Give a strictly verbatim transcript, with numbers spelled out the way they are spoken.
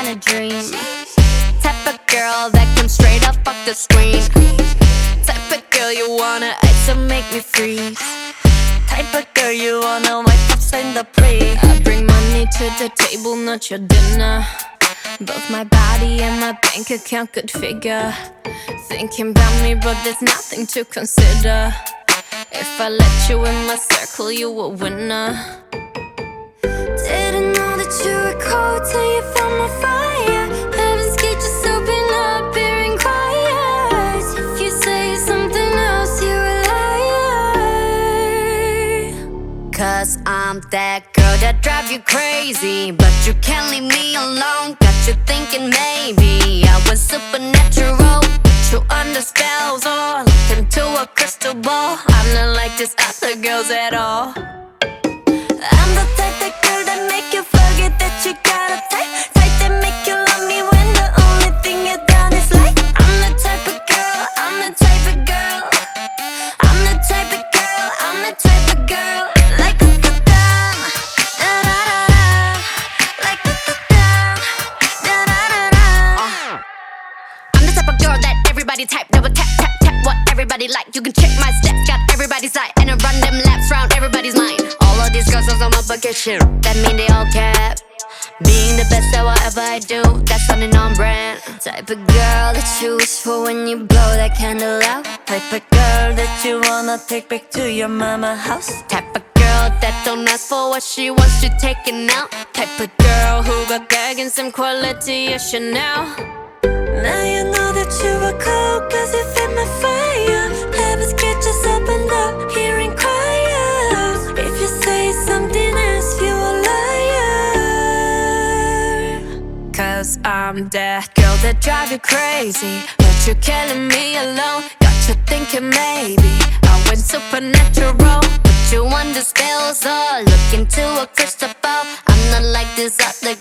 a dream. Type of girl that can straight up off the screen. Type of girl you wanna ice and make me freeze. Type of girl you wanna wipe upside the plate. I bring money to the table, not your dinner. Both my body and my bank account could figure. Thinking about me, but there's nothing to consider. If I let you in my circle, you a winner. Didn't know that you were cold till you found my fire. Heaven's gate just open up here and quiet. If you say something else, you're a liar. Cause I'm that girl that drive you crazy, but you can't leave me alone. Got you thinking maybe I was supernatural, put you under spells or look into a crystal ball. I'm not like these other girls at all. I'm the type of girl that make you forget that you got a type. Type that make you love me when the only thing you done is like. I'm the type of girl, I'm the type of girl. I'm the type of girl, I'm the type of girl. Like da da da, da da da da. Like da da da, da da da da. I'm the type of girl that everybody type, that would tap tap tap what everybody like. You can check my steps, got everybody's eye, and I run them laps round everybody's mind. All of these girls on my bucket shit, that mean they all cap. Being the best at whatever I do, that's something on brand. Type of girl that you wish for when you blow that candle out. Type of girl that you wanna take back to your mama house. Type of girl that don't ask for what she wants, you taking out. Type of girl who got gag and some quality, yes you know. Now you know that you were cold cause you fit my fire. Heaven's gate just opened up here and quiet. If you say something else, you a liar. Cause I'm that girl that drive you crazy, but you're killing me alone. Got you thinking maybe I went supernatural, put you under spells or look into a crystal ball. I'm not like these other